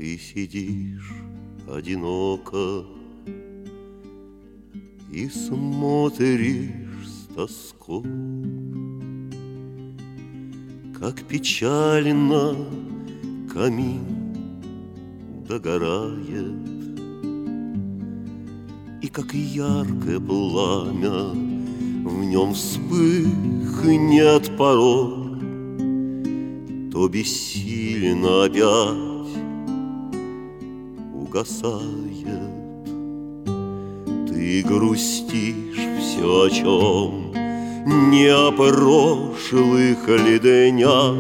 Ты сидишь одиноко и смотришь с тоской, как печально камин догорает, и как яркое пламя в нем вспыхнет порой, то бессильно опять угасает. Ты грустишь все о чем, не о прошлых ли днях,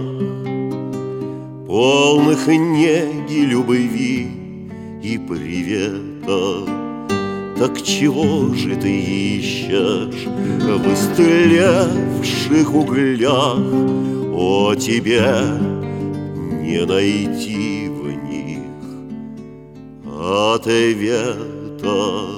полных неги, любви и привета. Так чего же ты ищешь в истлевших углях? О, тебе не найти в них ответа.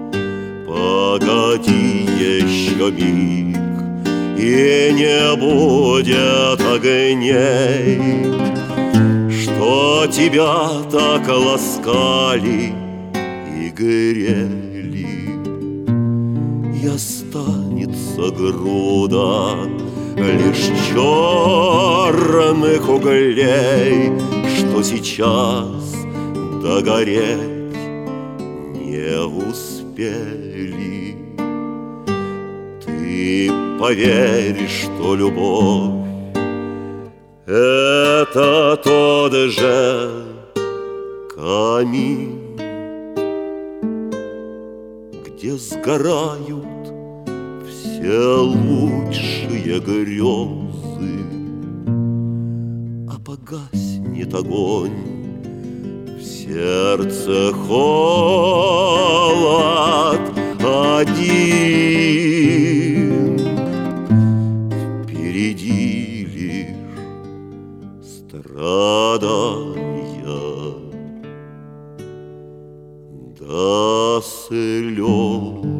Погоди еще миг, и не будет огней, что тебя так ласкали и грели, и останется груда лишь черных углей, что сейчас догореть не успели. Ты поверь, что любовь — это тот же камин, где сгорают все лучшие грезы, а погаснет огонь в сердце, холод один. Впереди лишь страдания до слез.